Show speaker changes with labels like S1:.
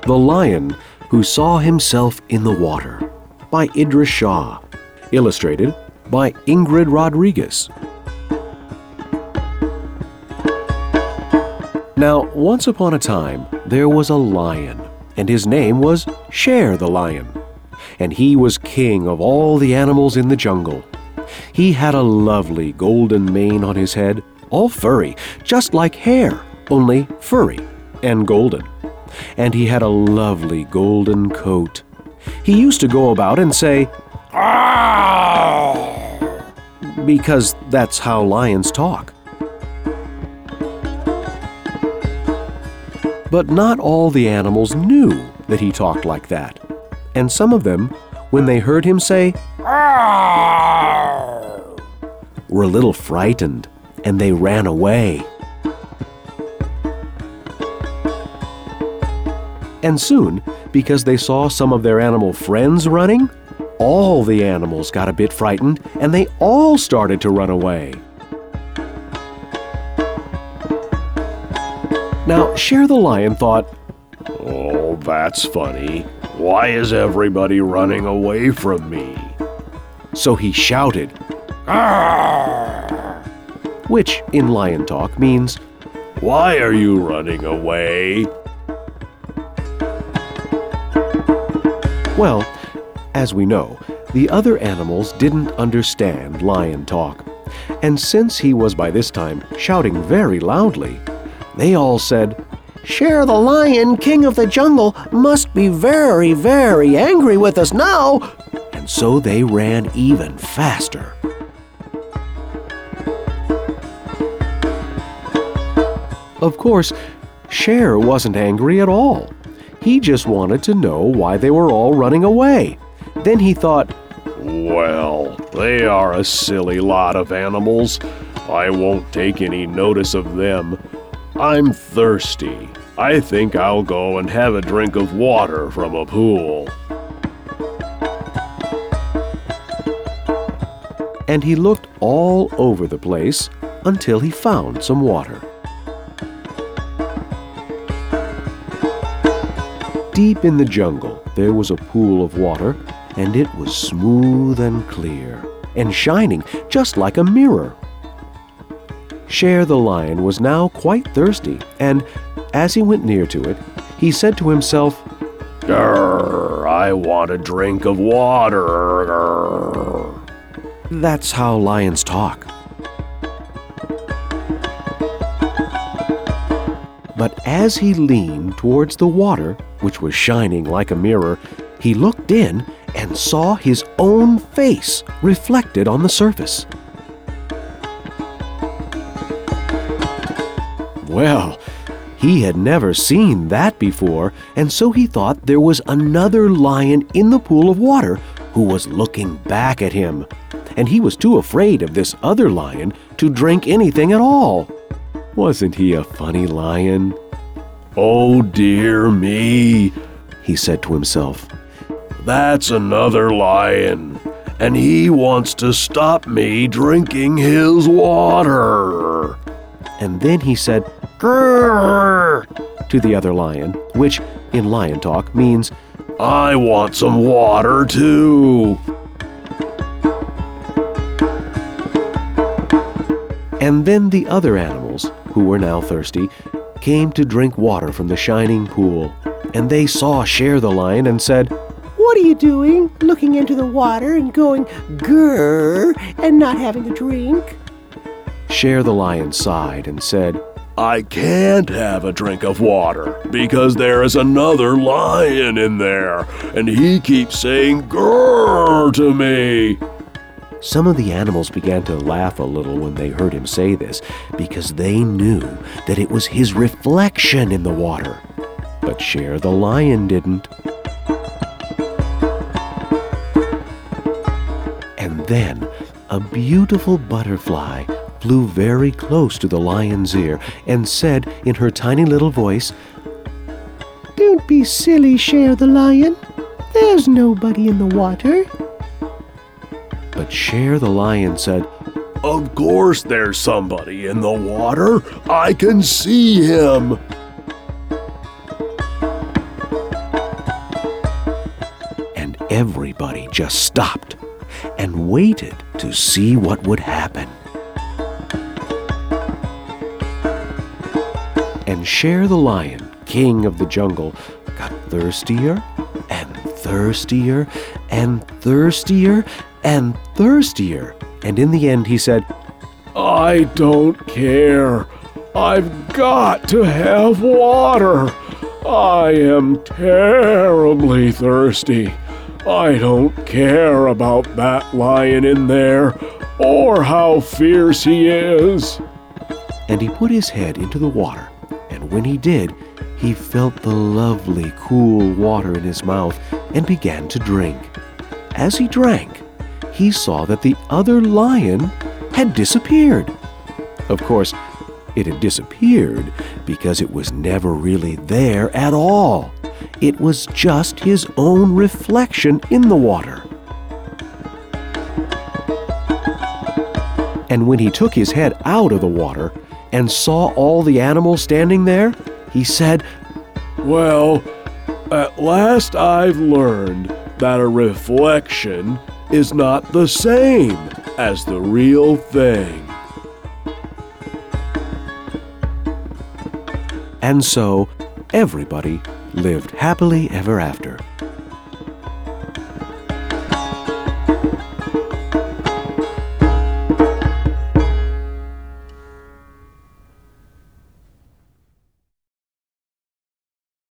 S1: The Lion Who Saw Himself in the Water by Idris Shah. Illustrated by Ingrid Rodriguez. Now, once upon a time, there was a lion, and his name was Shere the Lion. And he was king of all the animals in the jungle. He had a lovely golden mane on his head, all furry, just like hair, only furry and golden. And he had a lovely golden coat. He used to go about and say, "Arr!" because that's how lions talk. But not all the animals knew that he talked like that. And some of them, when they heard him say, "Arr!" were a little frightened, and they ran away. And soon, because they saw some of their animal friends running, all the animals got a bit frightened, and they all started to run away. Now, Shere the Lion thought, "Oh, that's funny. Why is everybody running away from me?" So he shouted, "Arr!" which in lion talk means, "Why are you running away?" Well, as we know, the other animals didn't understand lion talk. And since he was by this time shouting very loudly, they all said, "Shere the Lion, king of the jungle, must be very, very angry with us now." And so they ran even faster. Of course, Shere wasn't angry at all. He just wanted to know why they were all running away. Then he thought, "Well, they are a silly lot of animals. I won't take any notice of them. I'm thirsty. I think I'll go and have a drink of water from a pool." And he looked all over the place until he found some water. Deep in the jungle, there was a pool of water, and it was smooth and clear, and shining just like a mirror. Shere the Lion was now quite thirsty, and as he went near to it, he said to himself, "Grr, I want a drink of water." Grr. That's how lions talk. But as he leaned towards the water, which was shining like a mirror, he looked in and saw his own face reflected on the surface. Well, he had never seen that before, and so he thought there was another lion in the pool of water who was looking back at him, and he was too afraid of this other lion to drink anything at all. Wasn't he a funny lion? "Oh dear me," he said to himself. "That's another lion, and he wants to stop me drinking his water." And then he said, "Grrr," to the other lion, which in lion talk means, "I want some water too." And then the other animals, who were now thirsty, came to drink water from the shining pool. And they saw Shere the Lion and said,
S2: "What are you doing, looking into the water and going grrr and not having a drink?"
S1: Shere the Lion sighed and said,
S3: "I can't have a drink of water because there is another lion in there, and he keeps saying grrr to me."
S1: Some of the animals began to laugh a little when they heard him say this, because they knew that it was his reflection in the water. But Shere the Lion didn't. And then a beautiful butterfly flew very close to the lion's ear and said in her tiny little voice,
S2: "Don't be silly, Shere the Lion. There's nobody in the water."
S1: But Shere the Lion said,
S3: "Of course there's somebody in the water. I can see him."
S1: everybody just stopped and waited to see what would happen. And Shere the lion, king of the jungle, got thirstier and thirstier and thirstier and thirstier. And in the end he said,
S3: I don't care. I've got to have water. I am terribly thirsty. I don't care about that lion in there or how fierce he is.
S1: And he put his head into the water, and when he did, he felt the lovely cool water in his mouth and began to drink. As he drank, he saw that the other lion had disappeared. Of course, it had disappeared because it was never really there at all. It was just his own reflection in the water. And when he took his head out of the water and saw all the animals standing there, he said,
S3: Well, at last I've learned that a reflection is not the same as the real thing.
S1: And so everybody lived happily ever after.